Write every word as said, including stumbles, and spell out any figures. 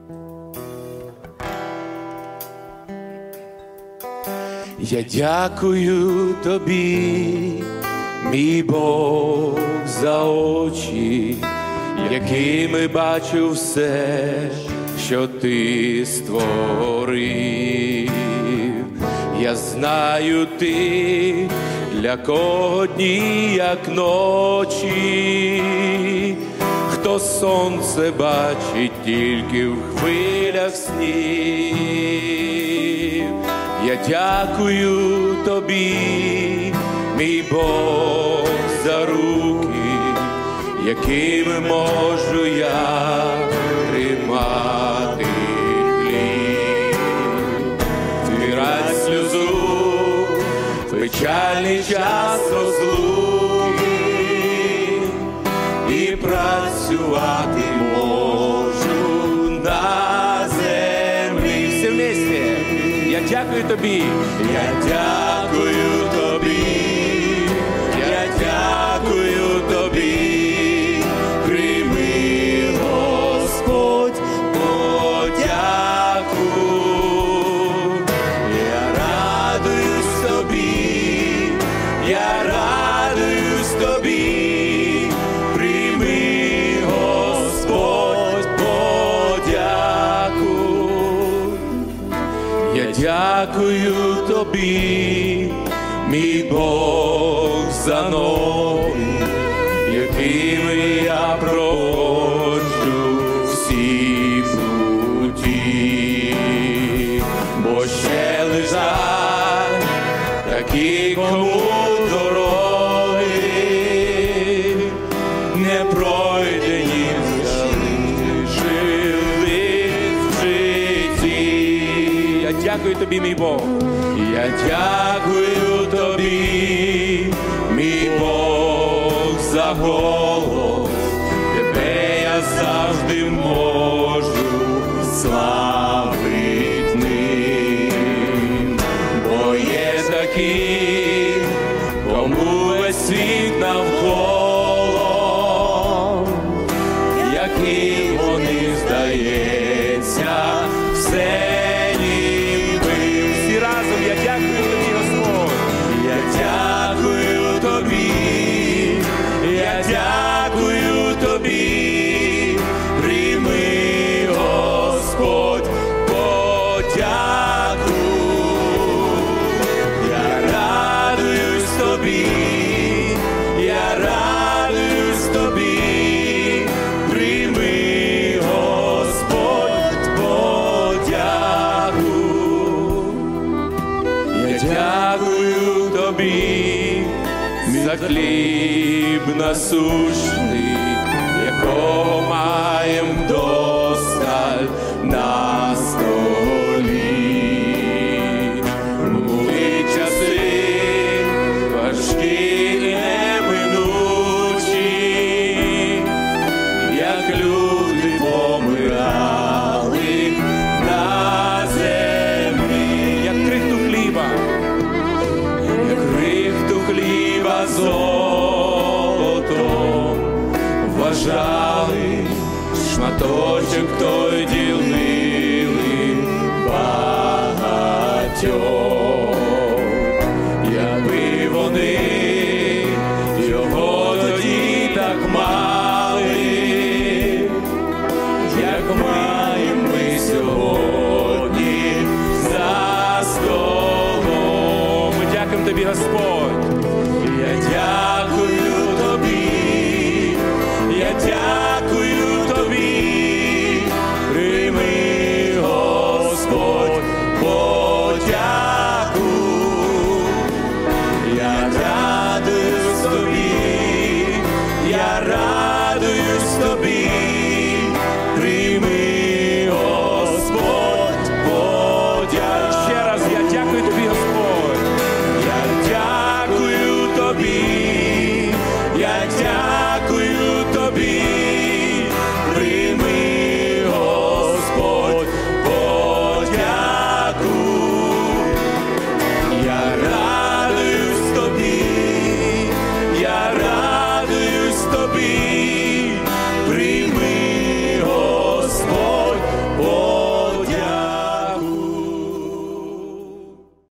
Я дякую тобі, мій Бог, за очі, якими бачу все, що ти створив. Я знаю, ти для кого дні, як ночі, хто сонце бачить тільки в хвилях снів. Я дякую тобі, мій Бог, за руки, якими можу я тримати хліб. Втирать сльозу в печальний час розлуки і працювати можу на землі. Всі вместе. Я дякую тобі, я дякую тобі, я дякую тобі. Прийми, Господь, подяку. Я радуюсь тобі, я радуюсь тобі. Прийми, Господь, подяку. Я дякую тобі, мій Бог, за ноги, якими я проходжу всі путі. Бо ще лежать такі, кому дороги не пройдені, жили в житті. Я дякую тобі, мій Бог. Я дякую тобі, мій Бог, за голос. Тебе я завжди можу славить ним. Бо є такі, кому весь світ навколо, яким вони, здається, все. Я дякую тобі, Господь, я дякую тобі, я дякую тобі. Прийми, Господь, подяку. Я радуюсь тобі, я радуюсь тобі. Прийми, Господь, подяку. Я дякую тобі за хліб насущний, якого маєм досталь на столі. Були часи важкі і неминучі, як люди помирали на землі, як крихту хліба. Як крихту хліба золотом вважали шматочок той дім.